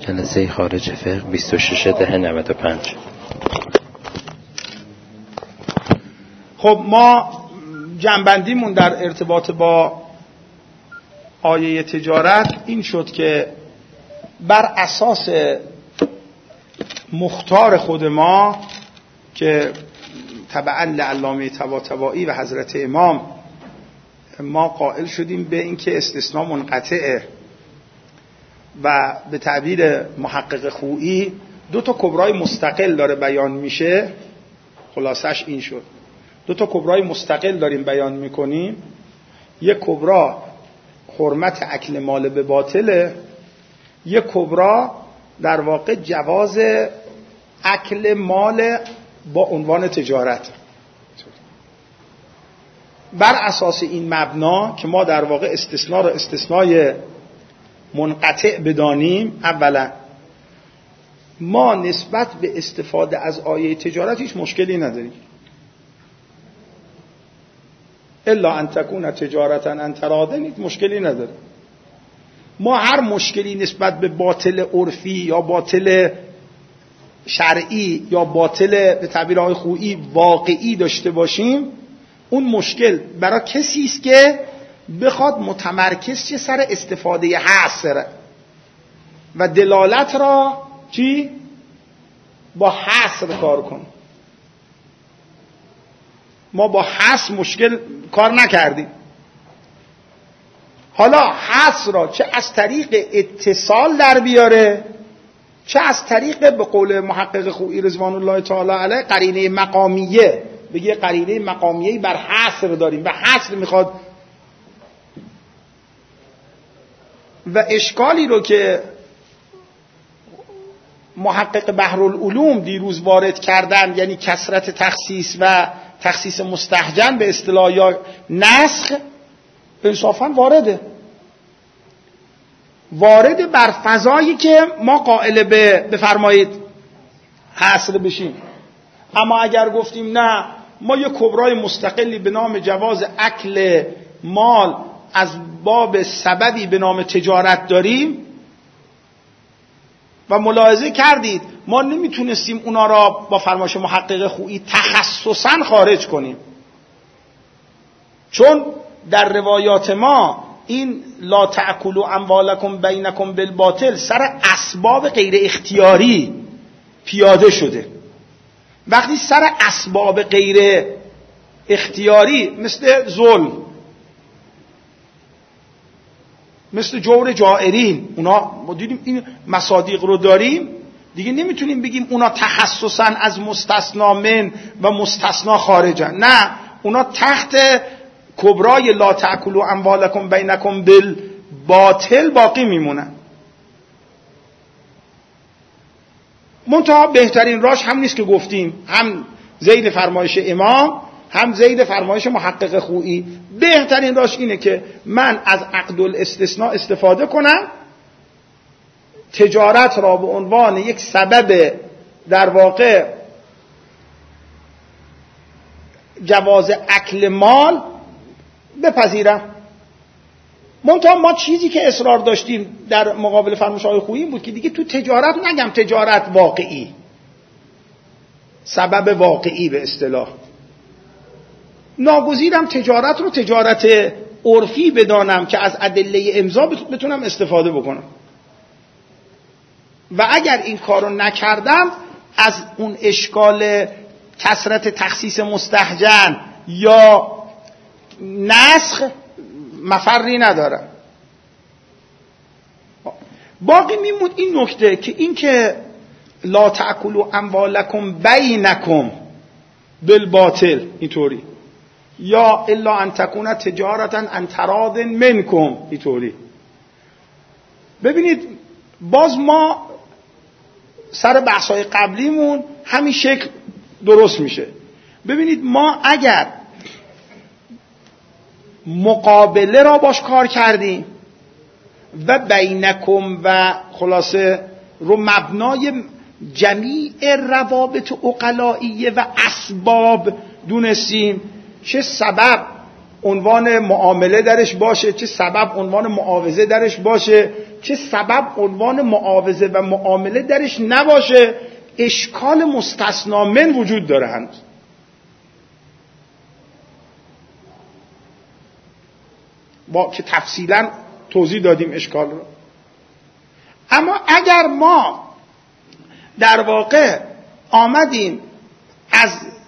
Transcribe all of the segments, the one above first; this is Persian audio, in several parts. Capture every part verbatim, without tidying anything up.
جلسه خارج فقه بیست و شش ده نود و پنج. خب ما جنبندیمون در ارتباط با آیه تجارت این شد که بر اساس مختار خود ما که تبعا لعلامه طباطبایی و حضرت امام ما قائل شدیم به اینکه استثناء منقطعه و به تعبیر محقق خویی دو تا کبرای مستقل داره بیان میشه. خلاصش این شد دو تا کبرای مستقل داریم بیان میکنیم. یک کبرا حرمت اکل مال به باطله، یک کبرا در واقع جواز اکل مال با عنوان تجارت. بر اساس این مبنا که ما در واقع استثناء رو استثنای منقطع بدانیم، اولا ما نسبت به استفاده از آیه تجارت هیچ مشکلی نداریم، الا ان تکون تجارتا عن تراض، هیچ مشکلی نداره. ما هر مشکلی نسبت به باطل عرفی یا باطل شرعی یا باطل به تعبیر آقای خویی واقعی داشته باشیم، اون مشکل برای کسی است که بخواد متمرکز چه سر استفاده حصر و دلالت را چی؟ با حصر کار کنه. ما با حصر مشکل کار نکردیم. حالا حصر را چه از طریق اتصال در بیاره، چه از طریق به قول محقق خویی رضوان الله تعالی علیه قرینه مقامیه، بگه قرینه مقامیه‌ای بر حصر داریم و حصر میخواد. و اشکالی رو که محقق بحرالعلوم دیروز وارد کردن، یعنی کثرت تخصیص و تخصیص مستهجن به اصطلاح یا نسخ، انصافاً وارده وارد بر فضایی که ما قائل به بفرمایید حصر بشیم. اما اگر گفتیم نه، ما یک کبرای مستقلی به نام جواز اکل مال از باب سببی به نام تجارت داریم و ملاحظه کردید ما نمیتونستیم اونا را با فرمایش محقق خویی تخصصاً خارج کنیم، چون در روایات ما این لا تأکلوا اموالکم بینکم بالباطل سر اسباب غیر اختیاری پیاده شده. وقتی سر اسباب غیر اختیاری مثل ظلم، مثل جور جائرین، اونا ما دیدیم این مصادیق رو داریم دیگه، نمیتونیم بگیم اونا تخصصاً از مستثنا من و مستثنا خارجن. نه، اونا تحت کبرای لا تأکلوا اموالکم بینکم بالباطل باقی میمونن. منتها بهترین راش هم نیست که گفتیم، هم زید فرمایش امام هم زید فرمایش محقق خویی. بهترین راش اینه که من از عقد الاستثناء استفاده کنم، تجارت را به عنوان یک سبب در واقع جواز اکل مال بپذیرم. منتها ما چیزی که اصرار داشتیم در مقابل فرمایش آقای خویی بود که دیگه تو تجارت نگم تجارت واقعی، سبب واقعی به اصطلاح، ناگزیرم تجارت رو تجارت عرفی بدانم که از ادله امضا بتونم استفاده بکنم. و اگر این کارو نکردم از اون اشکال کثرت تخصیص مستهجن یا نسخ مفری ندارم. باقی میمود این نکته که این که لا تأکلوا اموالکم بینکم بالباطل اینطوری، یا الا ان تکون تجارتا عن تراض منکم اینطوری. ببینید باز ما سر بحث‌های قبلیمون همین شکل درست میشه. ببینید ما اگر مقابله را باش کار کردیم و بینکم و خلاصه رو مبنای جمیع روابط عقلائیه و اسباب دونستیم، چه سبب عنوان معامله درش باشه، چه سبب عنوان معاوضه درش باشه، چه سبب عنوان معاوضه و معامله درش نباشه، اشکال مستثنا من وجود داره هنوز. با که تفصیلا توضیح دادیم اشکال رو. اما اگر ما در واقع آمدیم از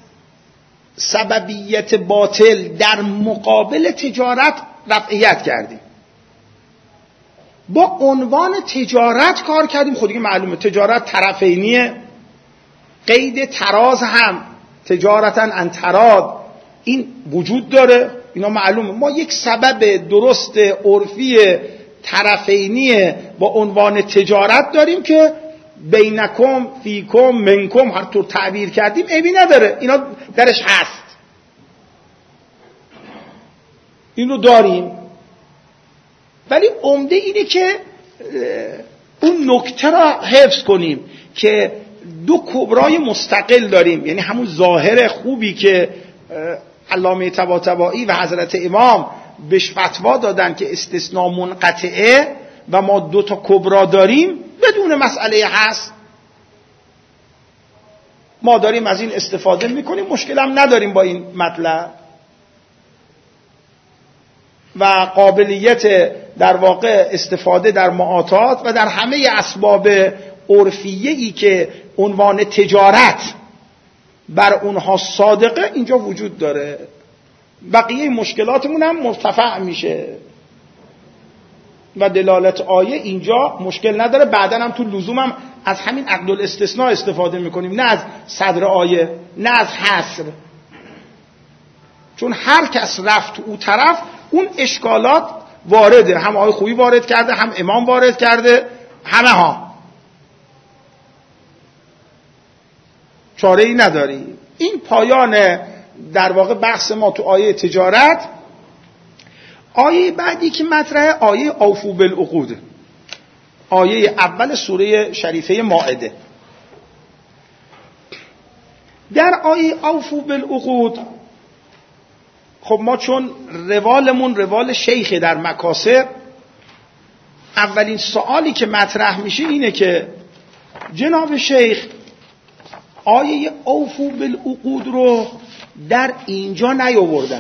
سببیت باطل در مقابل تجارت رفعیت کردیم، با عنوان تجارت کار کردیم، خود دیگه معلومه تجارت طرفینیه، قید تراز هم تجارتا ان تراد این وجود داره، اینا معلومه. ما یک سبب درست عرفی طرفینی با عنوان تجارت داریم که بینکم فیکم منکم هر طور تعبیر کردیم عیبی نداره، اینا درش هست، این رو داریم. ولی عمده اینه که اون نکته را حفظ کنیم که دو کبرای مستقل داریم، یعنی همون ظاهر خوبی که علامه طباطبایی و حضرت امام بهش فتوا دادن که استثناء منقطعه و ما دو تا کبرا داریم، بدون مسئله هست ما داریم از این استفاده میکنیم، مشکل هم نداریم با این مطلب و قابلیت در واقع استفاده در معاطات و در همه اسباب عرفیه‌ای که عنوان تجارت بر اونها صادقه اینجا وجود داره. بقیه مشکلاتمون هم مرتفع میشه و دلالت آیه اینجا مشکل نداره. بعدن هم تو لزوم هم از همین عقد الاستثناء استفاده میکنیم، نه از صدر آیه، نه از حصر، چون هر کس رفت او طرف اون اشکالات وارده، هم آیه خوبی وارد کرده، هم امام وارد کرده، همه ها چاره ای نداری. این پایان در واقع بحث ما تو آیه تجارت. آیه بعدی که مطرحه آیه اوفو بالعقود، آیه اول سوره شریفه مائده. در آیه اوفو بالعقود خب ما چون روالمون روال شیخه در مکاسب، اولین سوالی که مطرح میشه اینه که جناب شیخ آیه اوفو بالعقود رو در اینجا نیاوردن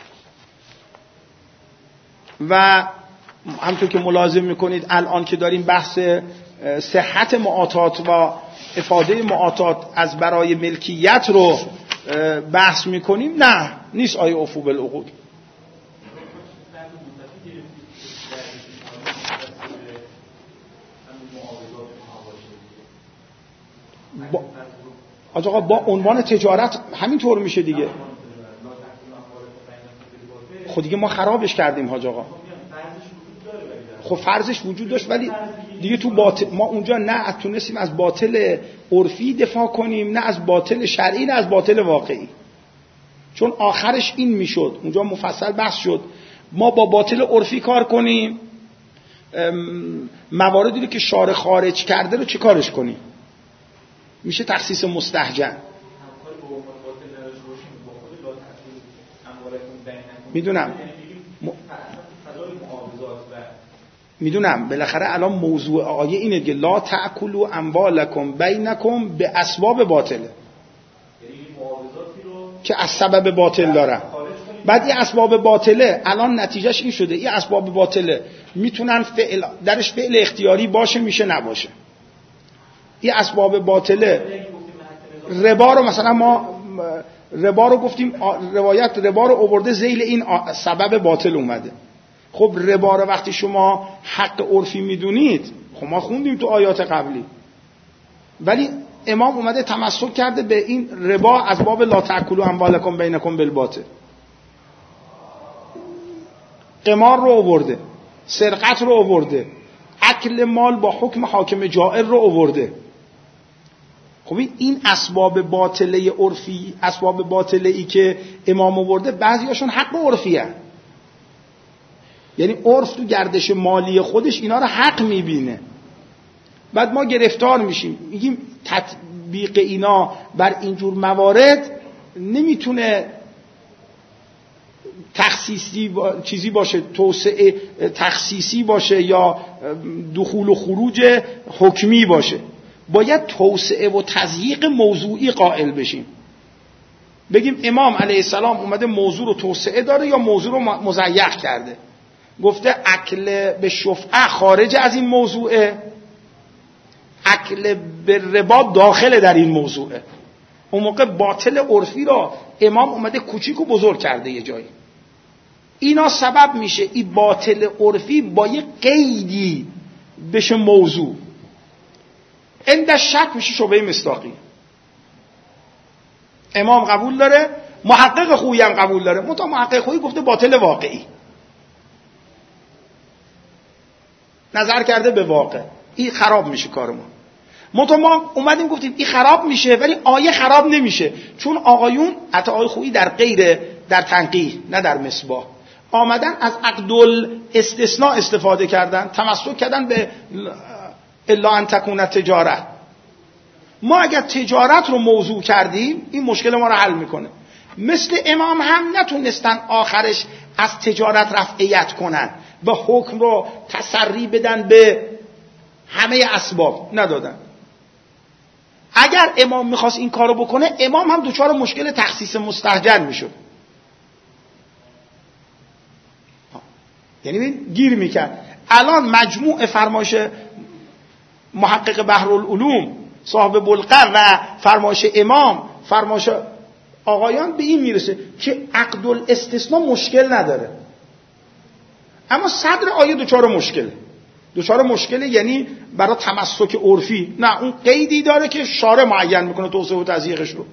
و همونطور که ملاحظه میکنید الان که داریم بحث صحت معاطات و افاده معاطات از برای ملکیت رو بحث میکنیم، نه نیست آیه اوفو بالعقود. با آقا با عنوان تجارت همینطور میشه دیگه. خب دیگه ما خرابش کردیم حاج آقا. خب فرضش وجود داشت ولی دیگه تو باطل ما اونجا نه تونستیم از باطل عرفی دفاع کنیم، نه از باطل شرعی، نه از باطل واقعی، چون آخرش این میشد. اونجا مفصل بحث شد ما با باطل عرفی کار کنیم، مواردی که شارع خارج کرده رو چه کارش کنیم، میشه تخصیص مستهجن. میدونم م... میدونم بالاخره الان موضوع آیه اینه که لا تأکلوا اموالکم بینکم به اسباب باطله، که از سبب باطل دارن. بعد این اسباب باطله الان نتیجهش این شده این اسباب باطله میتونن فعل درش فعل اختیاری باشه، میشه نباشه. این اسباب باطله ربا رو مثلا ما ربا رو گفتیم، روایت ربا رو آورده ذیل این سبب باطل اومده. خب ربا رو وقتی شما حق عرفی میدونید، خب ما خوندیم تو آیات قبلی، ولی امام اومده تمسک کرده به این ربا از باب لا تأکلوا اموالکم بینکم بالباطل. قمار رو آورده، سرقت رو آورده، اکل مال با حکم حاکم جائر رو آورده. خب این اسباب باطله عرفی، اسباب باطله ای که امام آورده بعضی هاشون حق عرفی هست، یعنی عرف تو گردش مالی خودش اینا رو حق میبینه. بعد ما گرفتار میشیم میگیم تطبیق اینا بر اینجور موارد نمیتونه تخصیصی با... چیزی باشه، توسعه تخصیصی باشه یا دخول و خروج حکمی باشه. باید توسعه و تضییق موضوعی قائل بشیم. بگیم امام علیه السلام اومده موضوع رو توسعه داره یا موضوع رو مضیق کرده. گفته اکل به شفعه خارج از این موضوعه، اکل به ربا داخل در این موضوعه. اون موقع باطل عرفی را امام اومده کوچیک و بزرگ کرده یه جایی. اینا سبب میشه این باطل عرفی با یه قیدی بشه موضوع. عند شک میشه شبهه مصداقی. امام قبول داره، محقق خویی هم قبول داره، منتها محقق خویی گفته باطل واقعی، نظر کرده به واقع. این خراب میشه کار ما. منتها ما اومدیم گفتیم این خراب میشه ولی آیه خراب نمیشه، چون آقایون حتی آقای خویی در غیر در تنقیح نه در مصباح آمدن از عقدال استثناء استفاده کردن، تمسک کردن به الا ان تکون تجاره. ما اگر تجارت رو موضوع کردیم این مشکل ما رو حل میکنه. مثل امام هم نتونستن آخرش از تجارت رفعیت کنن و حکم رو تسری بدن به همه اسباب، ندادن. اگر امام میخواست این کارو بکنه امام هم دوچار مشکل تخصیص مستهجن میشد، یعنی گیر میکرد. الان مجموع فرمایش محقق بحرالعلوم صاحب بلغه و فرمایش امام، فرمایش آقایان به این میرسه که عقد الاستثناء مشکل نداره، اما صدر آیه دوچار مشکل دوچار مشکله، یعنی برای تمسک عرفی. نه، اون قیدی داره که شارع معین میکنه توسعه و تضییقش رو.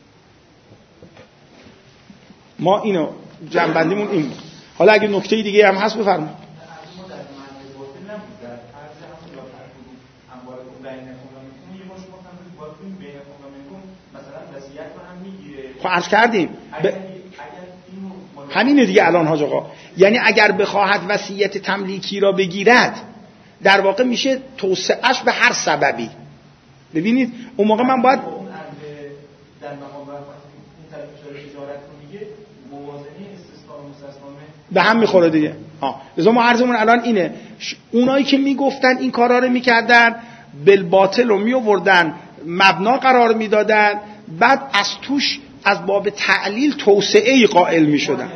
ما اینو جنبندیمون این بود. حالا اگه نکته دیگه هم هست بفرمایید. خب عرض کردیم ب... همینه دیگه الان حاج آقا، یعنی اگر بخواهد وصیت تملیکی را بگیرد در واقع میشه توسعهش به هر سببی. ببینید اون موقع من باید به هم میخوره دیگه. ها لذا ما عرضمون الان اینه، اونایی که میگفتن این کارا رو میکردن بالباطل رو میآوردن مبنا قرار میدادن، بعد از توش از باب تعلیل توسعه ای قائل میشدن.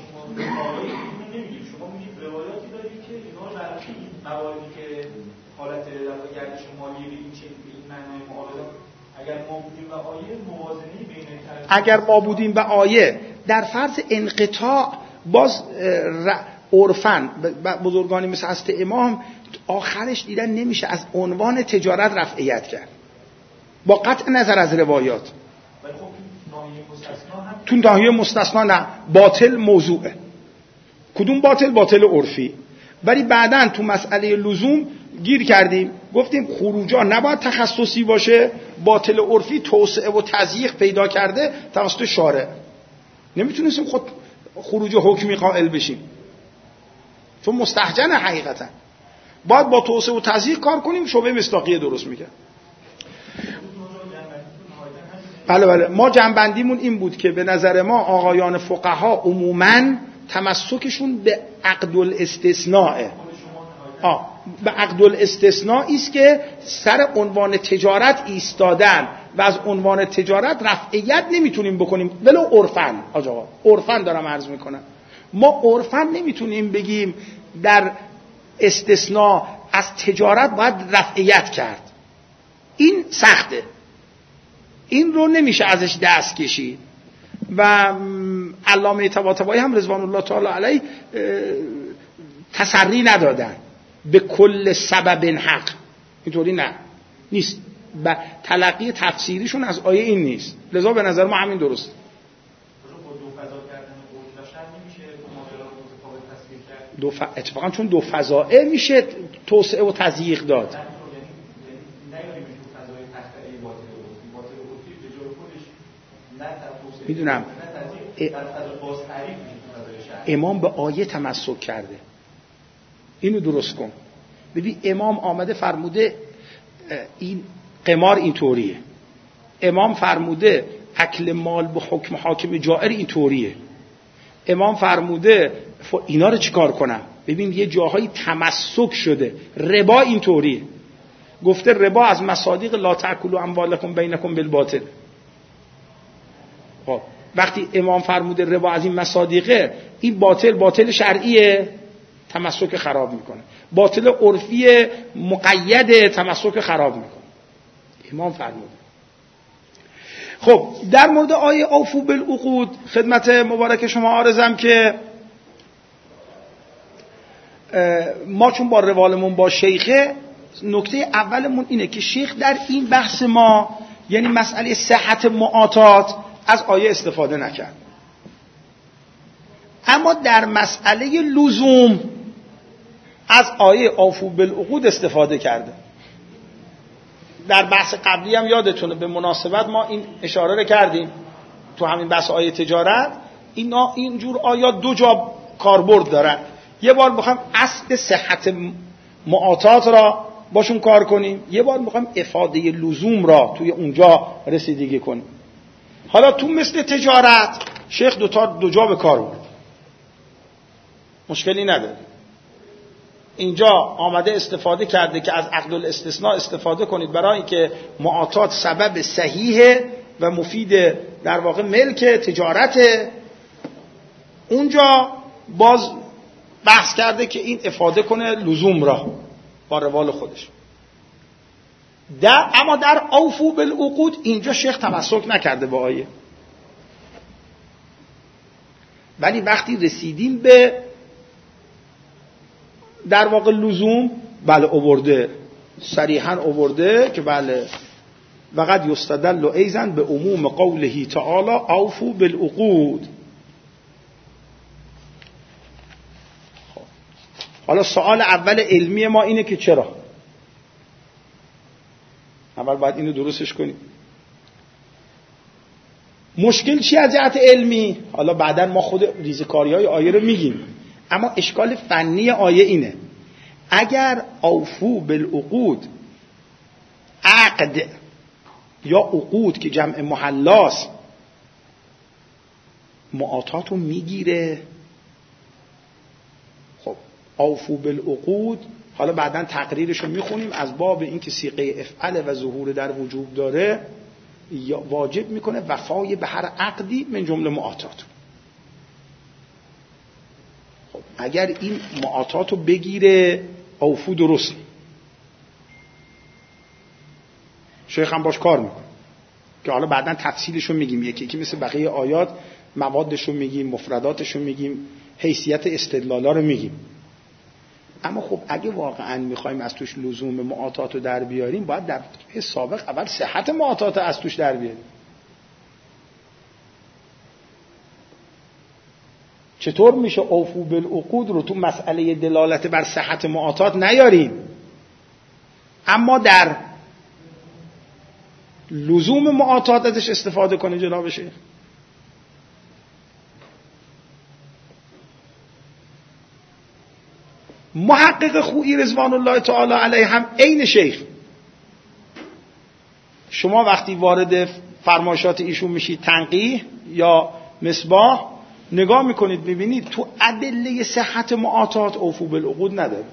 اگر ما بودیم به آیه در فرض انقطاع، باز عرفاً بزرگانی مثل حضرت امام آخرش دیدن نمیشه از عنوان تجارت رفعیت کرد با قطع نظر از روایات. تو ناحیه مستثنا نه، باطل موضوعه. کدوم باطل؟ باطل عرفی. ولی بعداً تو مسئله لزوم گیر کردیم، گفتیم خروجا نباید تخصصی باشه، باطل عرفی توسعه و تضییق پیدا کرده توسط شارع، نمیتونستیم خود خروج حکمی قائل بشیم چون مستهجن حقیقتا. باید با توسعه و تضییق کار کنیم، شبهه مصداقیه درست میگه. بله بله، ما جنبندیمون این بود که به نظر ما آقایان فقها عموماً تمسکشون به عقد الاستثناء. آه به عقد الاستثناء است که سر عنوان تجارت ایستادن و از عنوان تجارت رفعیت نمیتونیم بکنیم ولو عرفاً. آقا عرفاً دارم عرض میکنم، ما عرفاً نمیتونیم بگیم در استثناء از تجارت باید رفعیت کرد. این سخته، این رو نمیشه ازش دست کشید. و علامه طباطبایی هم رضوان الله تعالی علیه تسری ندادن به کل سبب حق، اینطوری نه نیست. و تلقی تفسیریشون از آیه این نیست. لذا به نظر ما همین درست. دو ف... اتفاقا چون دو فضائه میشه توسعه و تضییق داد. میدونم امام به آیه تمسک کرده، اینو درست کن. ببین امام آمده فرموده این قمار اینطوریه، امام فرموده اکل مال به حکم حاکم جائر اینطوریه. امام فرموده اینا رو چیکار کنم؟ ببین یه جاهایی تمسک شده. ربا اینطوریه، گفته ربا از مصادیق لا تأکلوا اموالکم بینکم بالباطل. خب وقتی امام فرموده ربا از این مصادیقه، این باطل باطل شرعیه، تمسک خراب میکنه. باطل عرفی مقید، تمسک خراب میکنه. امام فرموده. خب در مورد آیه اوفوا بالعقود خدمت مبارک شما عرضم که ما چون با روالمون با شیخه، نکته اولمون اینه که شیخ در این بحث ما، یعنی مسئله صحت معاطات، از آیه استفاده نکرد، اما در مسئله لزوم از آیه اوفوا بالعقود استفاده کرده. در بحث قبلی هم یادتونه به مناسبت ما این اشاره رو کردیم تو همین بحث آیه تجارت. اینا اینجور آیات دو جا کاربرد دارن. یه بار میخوایم اصل صحت معاطات را باشون کار کنیم، یه بار میخوایم افاده لزوم را توی اونجا رسیدگی کنیم. حالا تو مثل تجارت شیخ دو تا دو جا به کار برد، مشکلی نداره. اینجا آمده استفاده کرده که از عقد الاستثناء استفاده کنید برای اینکه معاطات سبب صحیح و مفید در واقع ملک تجارت. اونجا باز بحث کرده که این افاده کنه لزوم را با روال خودش. در اما در اوفوا بالعقود اینجا شیخ تمسک نکرده با آیه، ولی وقتی رسیدیم به در واقع لزوم، بله آورده، صریحاً آورده که بله وقد یستدل ایضا به عموم قوله تعالی اوفوا بالعقود. حالا سوال اول علمی ما اینه که چرا؟ اول باید اینو درستش کنیم. مشکل چی از جهت علمی؟ حالا بعداً ما خود ریزکاری‌های آیه رو میگیم، اما اشکال فنی آیه اینه: اگر اوفوا بالعقود عقد یا عقود که جمع محلاست معاطات رو میگیره، خب اوفوا بالعقود حالا بعداً تقریرش رو میخونیم، از باب این که صیغه افعل و ظهور در وجوب داره واجب میکنه وفای به هر عقدی من جمله معاطات. خب اگر این معاطات رو بگیره اوفو درست، شیخ هم باش کار میکنه که حالا بعداً تفصیلش رو میگیم، یکی یکی مثل بقیه آیات موادش رو میگیم، مفرداتش رو میگیم، حیثیت استدلالا رو میگیم. اما خب اگه واقعاً میخوایم از توش لزوم معاطات رو در بیاریم، باید در سابق اول صحت معاطات از توش در بیاریم. چطور میشه اوفوا بالعقود رو تو مسئله دلالت بر صحت معاطات نیاریم، اما در لزوم معاطات ازش استفاده کنه جناب شیخ؟ محقق خویی رضوان الله تعالی علیه هم عین شیخ. شما وقتی وارد فرمایشات ایشون میشید تنقیح یا مصباح، نگاه میکنید ببینید تو ادله صحت معاطات اوفوا بالعقود نداره،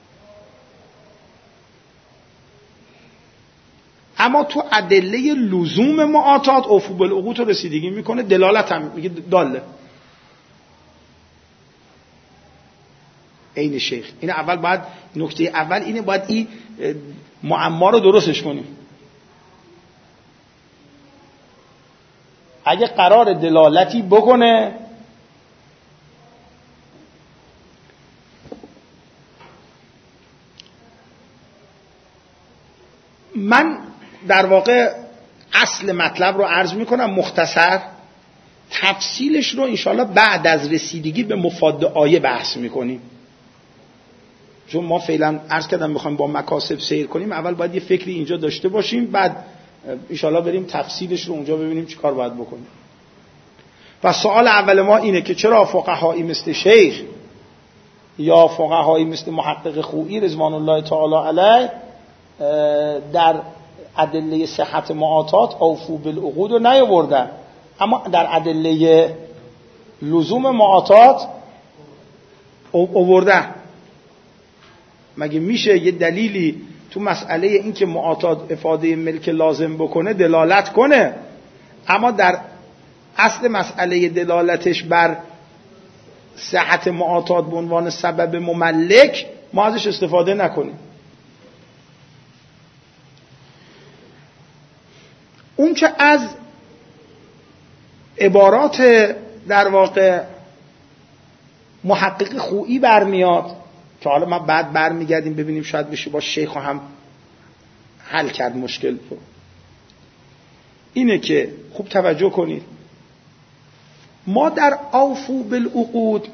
اما تو ادله لزوم معاطات اوفوا بالعقود رو رسیدگی میکنه، دلالت هم میگه داله. عین شیخ. این اول باید نکته اول اینه، باید این معما رو درستش کنیم. اگه قرار دلالتی بکنه من در واقع اصل مطلب رو عرض میکنم مختصر، تفصیلش رو انشاءالله بعد از رسیدگی به مفاد آیه بحث میکنیم، چون ما فعلا عرض کردم میخوایم با مکاسب سیر کنیم، اول باید یه فکری اینجا داشته باشیم، بعد انشاءالله بریم تفصیلش رو اونجا ببینیم چی کار باید بکنیم. و سوال اول ما اینه که چرا فقهایی مثل شیخ یا فقهایی مثل محقق خویی رضوان الله تعالی علیه در ادله صحت معاطات اوفوا بالعقود رو نیاوردن، اما در ادله لزوم معاطات آوردن. مگه میشه یه دلیلی تو مسئله این که معاطات افاده ملک لازم بکنه دلالت کنه، اما در اصل مسئله دلالتش بر صحت معاطات به عنوان سبب مملک ما ازش استفاده نکنیم؟ اون که از عبارات در واقع محقق خویی برمیاد که حالا ما بعد برمیگردیم ببینیم شاید بشه با شیخ هم حل کرد مشکل رو، اینه که خوب توجه کنید ما در اوفو بالعقود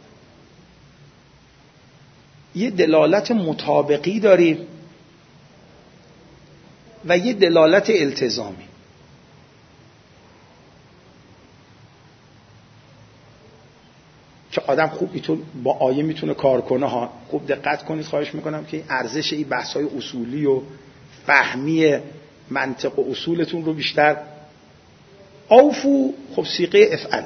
یه دلالت مطابقی داریم و یه دلالت التزامی. که آدم خوب میتونه با آیه میتونه کار کنه ها. خوب دقت کنید، خواهش میکنم که ارزش این بحث‌های اصولی و فهمی منطق و اصولتون رو بیشتر. اوفو خب صیغه افعل،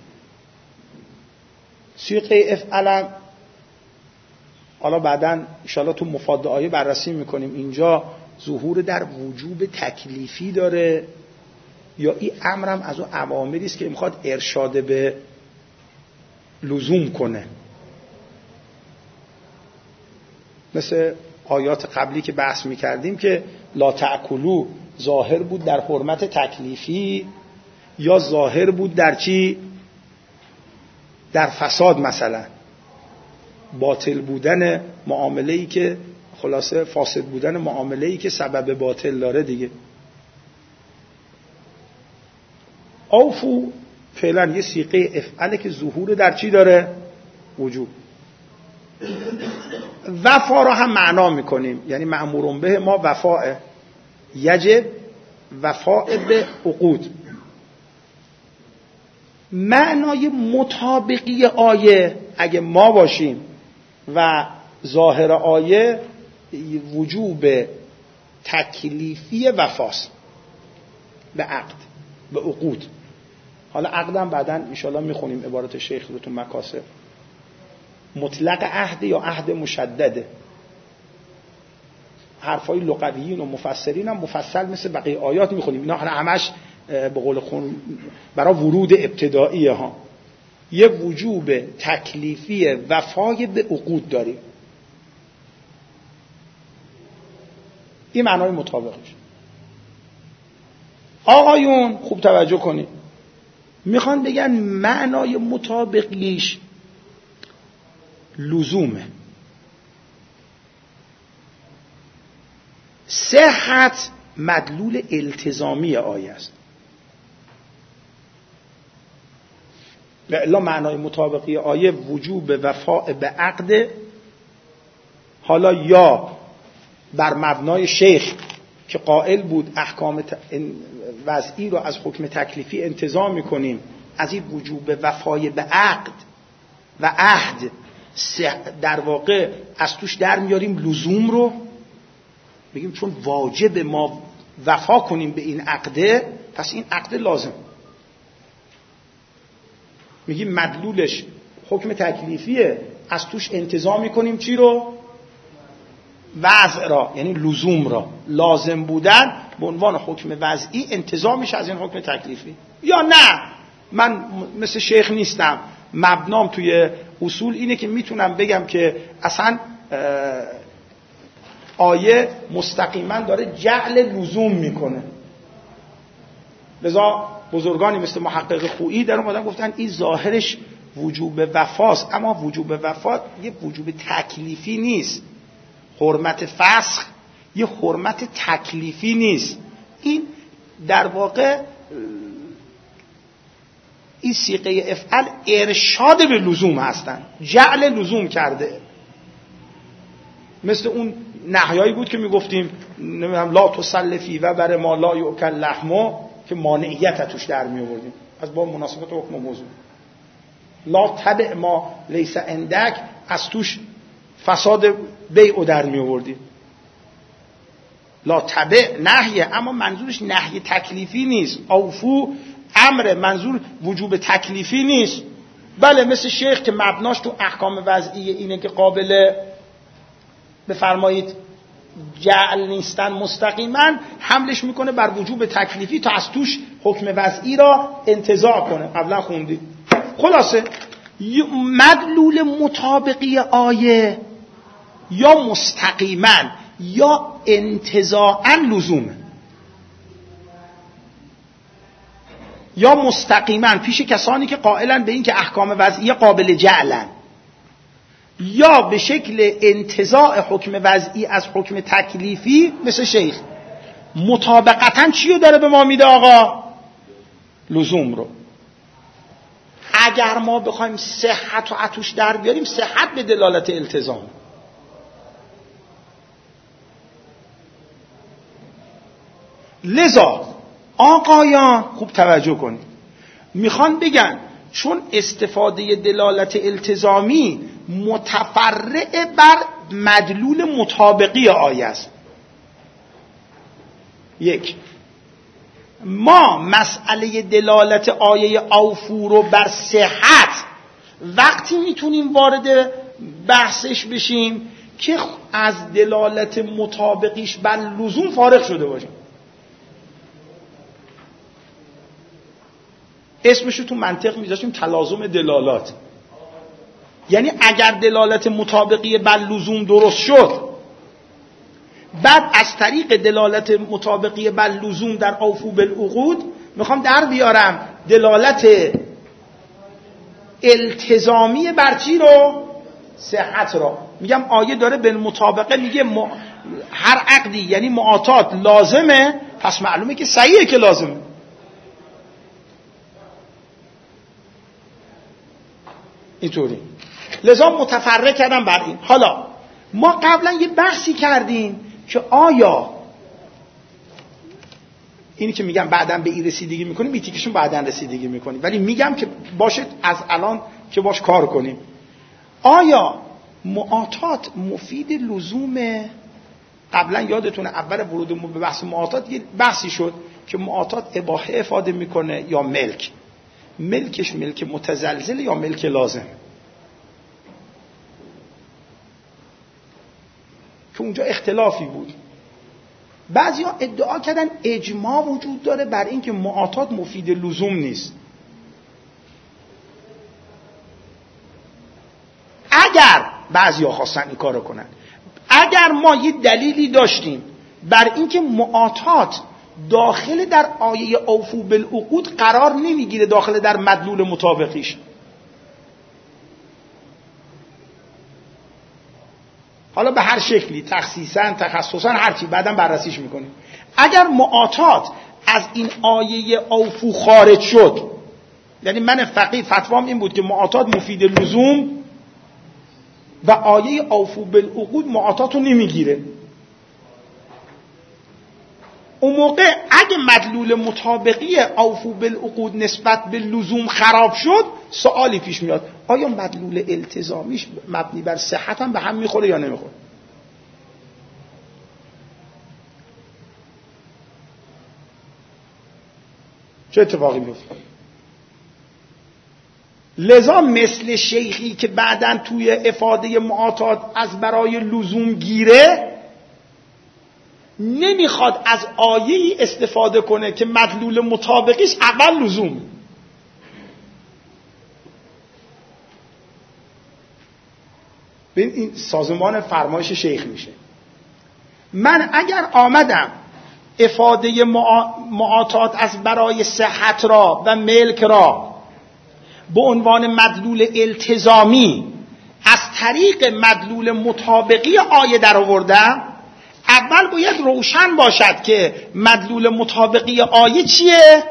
صیغه افعل حالا بعداً ان شاءالله تو مفاد آیه بررسی میکنیم. اینجا ظهور در وجوب تکلیفی داره یا این امرم از اون اوامری است که میخواد ارشاد به لزوم کنه، مثل آیات قبلی که بحث میکردیم که لا تأکلوا ظاهر بود در حرمت تکلیفی یا ظاهر بود در چی؟ در فساد، مثلا باطل بودن معامله‌ای که خلاصه فاسد بودن معامله‌ای که سبب باطل داره دیگه. اوفو فعلا یه صیغه افعله که ظهور در چی داره؟ وجوب. وفا را هم معنا میکنیم، یعنی مأمورون به ما وفاء، یجب وفاء به عقود. معنای مطابقی آیه اگه ما باشیم و ظاهر آیه وجوب تکلیفی وفاست به عقد، به عقود. حالا عقدم بعداً انشاءالله میخونیم عبارت شیخ رو تو مکاسب. مطلق عهد یا عهد مشدده. حرفای لغویین و مفسرین هم مفصل مثل بقیه آیات میخونیم. اینا همش به قول خون برای ورود ابتداییه ها. یه وجوب تکلیفی وفای به عقود داریم. این معنای مطابقش. آقایون خوب توجه کنید، میخوان بگن معنای مطابقیش لزومه. صحت مدلول التزامی آیه است. به الا معنای مطابقی آیه وجوب وفاء به عقد، حالا یا بر مبنای شیخ که قائل بود احکام وضعی رو از حکم تکلیفی انتزاع میکنیم، از این وجوب وفای به عقد و عهد در واقع از توش در میاریم لزوم رو، بگیم چون واجب ما وفا کنیم به این عقده، پس این عقد لازم. میگیم مدلولش حکم تکلیفیه، از توش انتزاع میکنیم چی رو؟ وضع را، یعنی لزوم را. لازم بودن به عنوان حکم وضعی انتزاع میشه از این حکم تکلیفی. یا نه من مثل شیخ نیستم، مبنام توی اصول اینه که میتونم بگم که اصلا آیه مستقیما داره جعل لزوم میکنه. لذا بزرگانی مثل محقق خویی در اومدن گفتن این ظاهرش وجوب وفاست، اما وجوب وفا یه وجوب تکلیفی نیست. حرمت فسخ یه حرمت تکلیفی نیست. این در واقع این صیغه افعل ارشاد به لزوم هستن، جعل لزوم کرده. مثل اون نهیایی بود که میگفتیم نمیدونم لا تسلفی و بر ما لا یؤکل لحمه، که مانعیت توش در می آوردیم از با مناسبت حکم موضوع. لا تبع ما لیس عندک، از توش فساد بیع در می آوردیم. لا تبع نهیه، اما منظورش نهی تکلیفی نیست. اوفو امر، منظور وجوب تکلیفی نیست. بله مثل شیخ که مبناش تو احکام وضعی اینه که قابل بفرمایید جعل نیستن مستقیما، حملش میکنه بر وجوب تکلیفی تا از توش حکم وضعی را انتزاع کنه. قبلا خوندید. خلاصه مدلول مطابقی آیه یا مستقیما یا انتزاعا لزومه، یا مستقیما پیش کسانی که قائلن به این که احکام وضعی قابل جعلن، یا به شکل انتزاع حکم وضعی از حکم تکلیفی مثل شیخ. مطابقتا چی رو داره به ما میده آقا؟ لزوم رو. اگر ما بخوایم صحت و عطوش در بیاریم، صحت به دلالت التزام. لذا آقایان خوب توجه کنید، میخوان بگن چون استفاده دلالت التزامی متفرع بر مدلول مطابقی آیه است. یک، ما مسئله دلالت آیه اوفو رو بر صحت وقتی میتونیم وارد بحثش بشیم که از دلالت مطابقیش بر لزوم فارغ شده باشیم. اسمشو تو منطق میذاشیم تلازم دلالات. یعنی اگر دلالت مطابقی بر لزوم درست شد، بعد از طریق دلالت مطابقی بر لزوم در اوفو بالعقود میخوام در بیارم دلالت التزامی بر چی رو؟ صحت رو. میگم آیه داره بالمطابقه میگه م... هر عقدی یعنی معاطات لازمه، پس معلومه که صحیحه که لازمه. اینطوری. لذا متفرق کردم بر این. حالا ما قبلا یه بحثی کردیم که آیا اینی که میگم بعداً به این رسیدگی میکنیم، این تیکشون بعداً رسیدگی میکنیم، ولی میگم که باشه از الان که باش کار کنیم. آیا معاطات مفید لزومه؟ قبلا یادتونه اول ورودمون به بحث معاطات یه بحثی شد که معاطات اباحه افاده میکنه یا ملک. ملکش ملک متزلزل یا ملک لازم، که اونجا اختلافی بود. بعضی ها ادعا کردن اجماع وجود داره بر این که معاطات مفید لزوم نیست. اگر بعضی ها خواستن این کارو کنن، اگر ما یه دلیلی داشتیم بر این که معاطات داخل در آیه اوفو بالعقود قرار نمیگیره، داخل در مدلول مطابقیش، حالا به هر شکلی تخصیصاً تخصصاً هرچی بعداً بررسیش میکنیم، اگر معاطات از این آیه اوفو خارج شد، یعنی من فقیه فتوام این بود که معاطات مفید لزوم و آیه اوفو بالعقود معاطات رو نمیگیره، اون موقع اگه مدلول مطابقی اوفو بالعقود نسبت به لزوم خراب شد، سوالی پیش میاد آیا مدلول التزامیش مبنی بر صحت هم به هم میخوره یا نمیخوره؟ چه اتفاقی میفته؟ لذا مثل شیخی که بعداً توی افاده معاطات از برای لزوم گیره، نمیخواد از آیه‌ای استفاده کنه که مدلول مطابقیش اول لزوم. ببین این سازمان فرمایش شیخ میشه. من اگر آمدم افاده معاطات از برای صحت را و ملک را به عنوان مدلول التزامی از طریق مدلول مطابقی آیه در آوردم، اول باید روشن باشد که مدلول مطابقی آیه چیه؟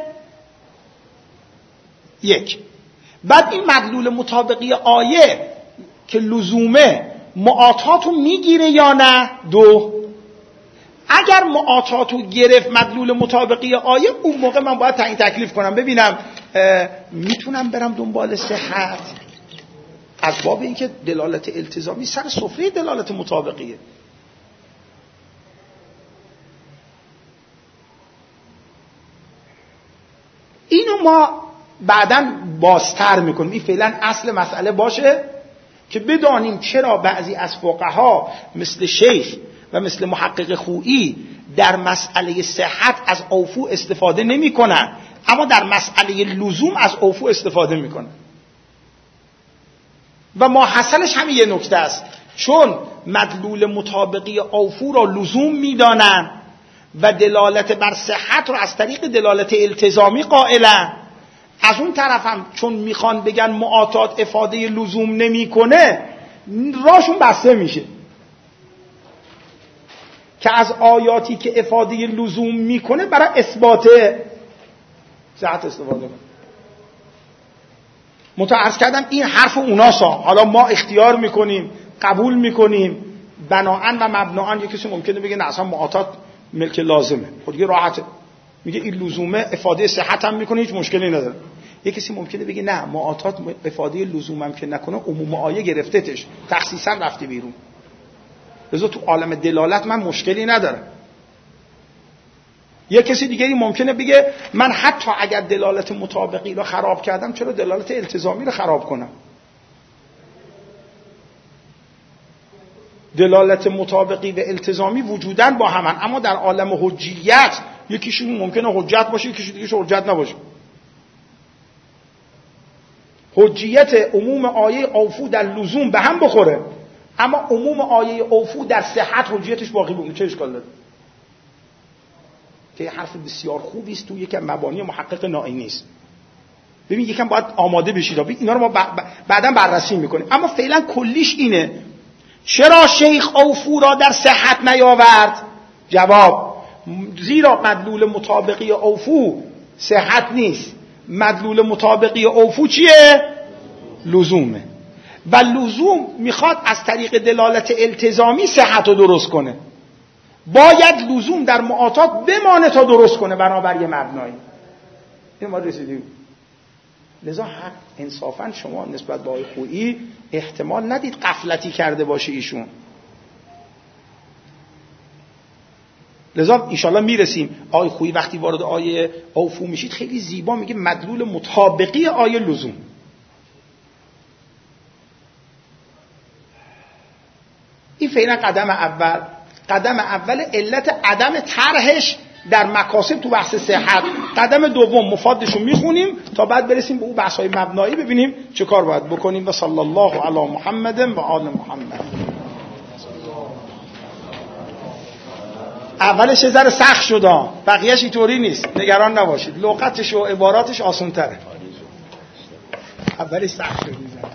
یک. بعد این مدلول مطابقی آیه که لزومه معاطاتو میگیره یا نه؟ دو. اگر معاطاتو گرفت مدلول مطابقی آیه، اون موقع من باید تعیین تکلیف کنم ببینم میتونم برم دنبال صحت از باب اینکه دلالت التزامی سر سفره دلالت مطابقیه. اینو ما بعداً بازتر میکنیم. این فعلا اصل مسئله باشه که بدانیم چرا بعضی از فقها مثل شیخ و مثل محقق خویی در مسئله صحت از عفو استفاده نمی کنن، اما در مسئله لزوم از عفو استفاده می کنن. و ماحصلش همین یه نکته است، چون مدلول مطابقی عفو را لزوم می دانن و دلالت بر صحت را از طریق دلالت التزامی قائلن، از اون طرف هم چون میخوان بگن معاطات افاده لزوم نمیکنه، راشون بسته میشه که از آیاتی که افاده لزوم میکنه برای اثبات صحت استفاده کنه. متعرض کردم این حرف اوناسا، حالا ما اختیار میکنیم قبول میکنیم بناءن و مبناءن. یک کسی ممکنه بگه نه اصلا معاطات ملک لازمه، خود دیگه راحته، میگه این لزومه افاده صحت هم میکنه، هیچ مشکلی نداره. یک کسی ممکنه بگه نه معاطات افاده لزوم هم که نکنه عموم آیه گرفتهش، تخصیصا رفته بیرون، لذا تو عالم دلالت من مشکلی نداره. یک کسی دیگه ممکنه بگه من حتی اگر دلالت مطابقی رو خراب کردم چرا دلالت التزامی رو خراب کنم؟ دلالت مطابقی و التزامی وجوداً با همن، اما در عالم حجیت یکیشون ممکنه حجت باشه یکیشون دیگه حجت نباشه. حجیت عموم آیه عفو در لزوم به هم بخوره، اما عموم آیه عفو در صحت حجیتش باقی بمونه. چه اشکال داره؟ که حرف بسیار خوبی است، تو یکم مبانی محقق نائینی است. ببین یکم باید آماده بشید، اینا رو ما بعداً بررسی میکنیم، اما فعلا کلیش اینه. چرا شیخ عفو را در صحت نیاورد؟ جواب: زیرا مدلول مطابقی عفو صحت نیست، مدلول مطابقی عفو چیه؟ لزومه، و لزوم میخواد از طریق دلالت التزامی صحت رو درست کنه. باید لزوم در معاطات بمانه تا درست کنه بنابر یه مبنایی. این ما رسیدیم. لذا حق انصافاً شما نسبت به آقای خویی احتمال ندید غفلتی کرده باشه ایشون. لذا انشالله میرسیم. آقای خویی وقتی وارد آیه عفو میشید خیلی زیبا میگه مدلول مطابقی آیه لزوم. این فعلا قدم اول. قدم اول علت عدم طرحش در مکاسب تو بحث صحت. قدم دوم مفادشو میخونیم تا بعد برسیم به اون بحث‌های مبنایی، ببینیم چه کار باید بکنیم. و صلی الله علی محمد و آل محمد. اولش یه ذره سخت شد، بقیه‌اش اینطوری نیست، نگران نباشید، لغتش و عباراتش آسان‌تره. اولش سخت شد.